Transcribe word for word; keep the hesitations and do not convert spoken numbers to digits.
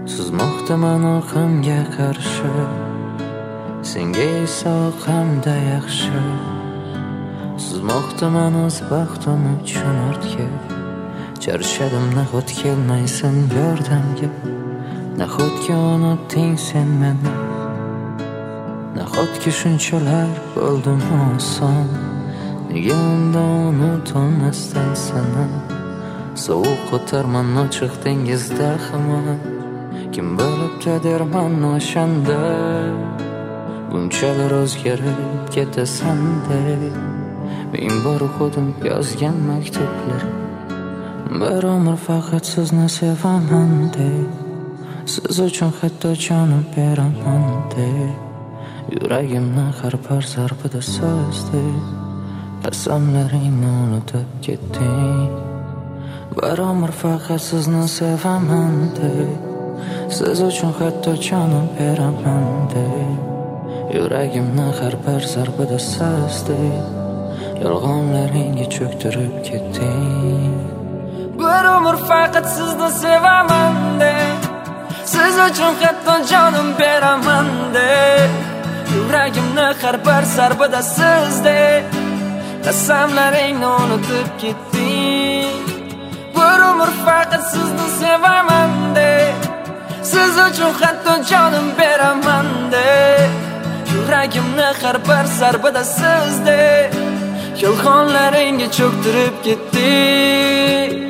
Suzmoqda manoqimga qarshi, senga esa oqamda yaxshi. Suzmoqda man o'z baxtim uchun ortga, charchadim nahot kelmaysan yordamga. Nahotki unutding sen meni, nahotki shunchalar bo'ldim oson. Nega unda unutolmasdan seni, sovuq o'tarman ochiq dengizda hamon. Kim bilibdi derman o'shanda, bunchalar o'zgarib ketasan deb. Men bor xudim yozgan maktublar, bir umr faqat sizni sevaman deb. Siz uchun hatto jonim beraman deb. Yuragimni har bir zarbida so'zdek, qasamlaringni unutib ketding. Bir umr faqat sizni sevaman deb. Siz uchun hatto jonim beraman deb. Yuragimni har bir zarbida so'zdek, yolg'onlaringga cho'ktirib ketding. Bir umr faqat sizni sevaman deb. Siz uchun hatto jonim beraman deb. Yuragimni har bir zarbida so'zdek, qasamlaringni unutib ketding. Bir umr faqat sizni sevaman deb. Siz uchun hatto jonim beraman deb. Yuragimni har bir zarbida so'zdek, yolg'onlaringga cho'ktirib ketding.